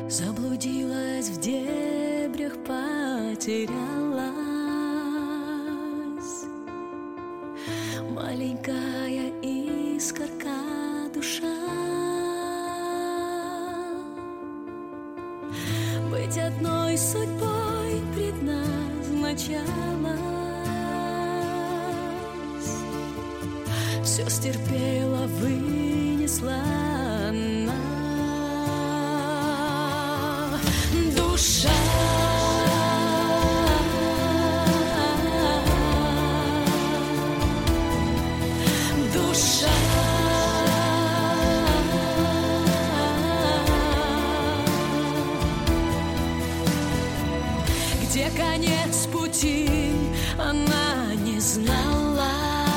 Заблудилась в дебрях, потерялась. Маленькая искорка душа. Быть одной судьбой предназначалась. Все стерпела, вынесла она. Душа, душа, где конец пути она не знала.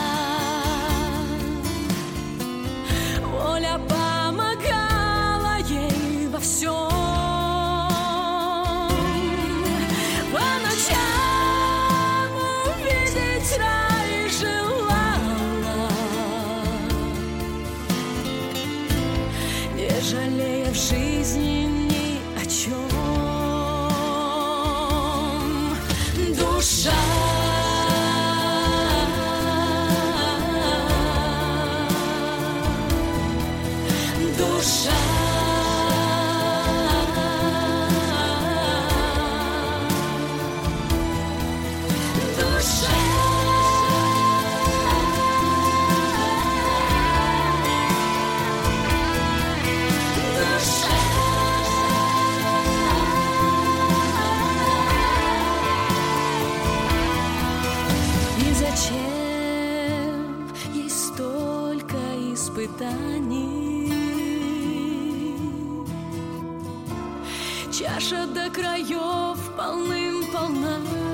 Воля помогала ей во всем. Жалея в жизни ни о чем. Душа, душа, душа. Зачем ей столько испытаний? Чаша до краев полным-полна.